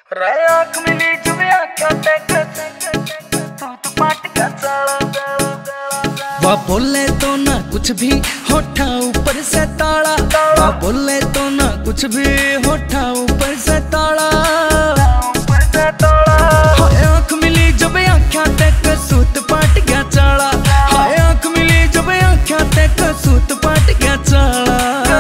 आँख मिली जुबे आँखों तक तू पाट का वह बोले तो ना कुछ भी होठा ऊपर से ताड़ा। वह बोले तो ना कुछ भी होठा ऊपर से ताड़ा। हाय आँख मिली जब आँखों तक सूत पाट गया चाड़ा। हाय आँख मिली जब आँखों तक सूत पाट गया चाड़ा।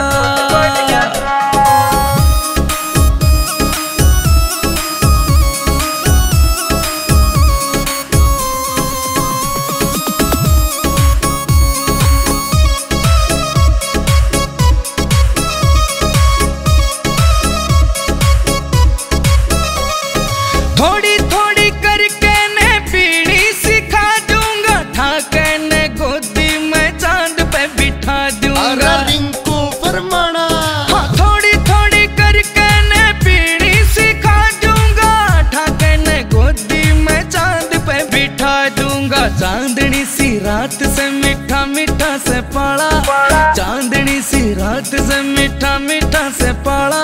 थोड़ी थोड़ी करके ने पीढ़ी सिखा दूंगा। ठाके ने गोदी में चांद पे बिठा दूंगा। रिंकू फरमाना हाँ थोड़ी थोड़ी करके ने पीढ़ी सिखा दूंगा। ठाके ने गोदी में चांद पे बिठा दूंगा। चांदनी सी रात से मीठा मीठा से पाला। चांदनी सी रात से मीठा मीठा से पाला।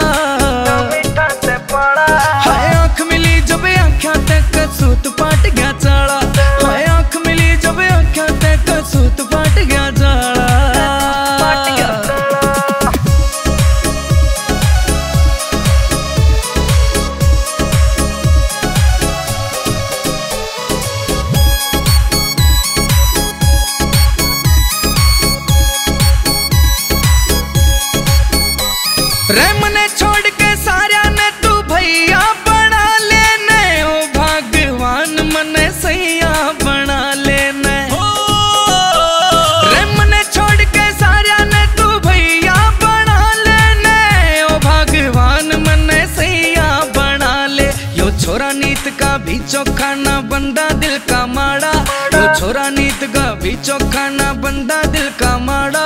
हाय आँख मिली जब आँखों तक सूत पाट गया चाड़ा। हाय आँख मिली जब आँखों तक सूत पाट गया चाड़ा। रे मने छोड़ के सारा ने तू भैया बना लेने। ओ भगवान मने सैया बना लेने। रे मने छोड़ के सारा ने तू भैया बना लेने। ओ भगवान मने सैया बना ले। यो छोरा नीत का भी चोखा ना बंदा दिल का माड़ा। यो छोरा नीत का भी चोखा ना बंदा दिल का माड़ा।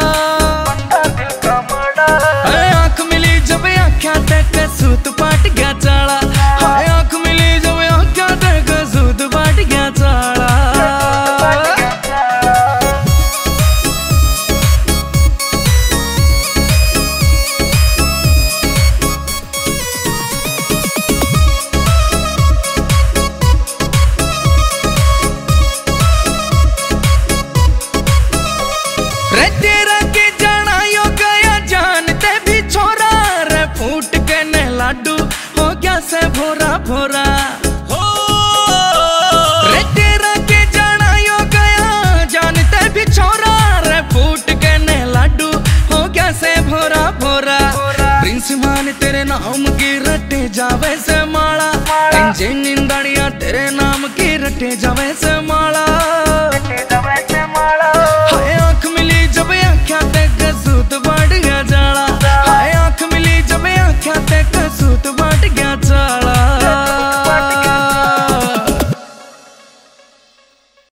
आँख मिली जब आँखों तक सूत पाट गया चाड़ा। हाय आँख मिली जब आँखों तक सूत पाट गया चाड़ा। रे तेरा के जाना यो गया जानते भी छोरा। रे फूट के ने लाडू हो गया से भोरा भोरा। रे तेरा के जाना यो गया जानते भी छोरा। रे फूट के ने लाडू हो गया से भोरा भोरा। प्रिंस मान तेरे नाम की रटे जावे से माला। इंजे निंदड़िया तेरे नाम की रटे जावे से माला। हाय आँख मिली जब आँखों तक सूत बढ़ गया।